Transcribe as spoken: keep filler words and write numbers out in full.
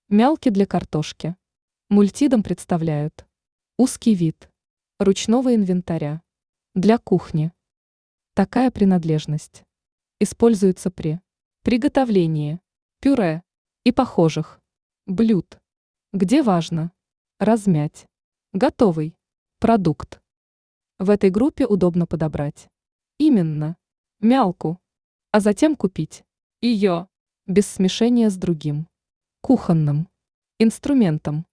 Мялки для картошки. Мультидом представляют узкий вид ручного инвентаря для кухни. Такая принадлежность используется при приготовлении пюре и похожих блюд, где важно размять готовый продукт. В этой группе удобно подобрать именно мялку, а затем купить ее без смешения с другим кухонным инструментом.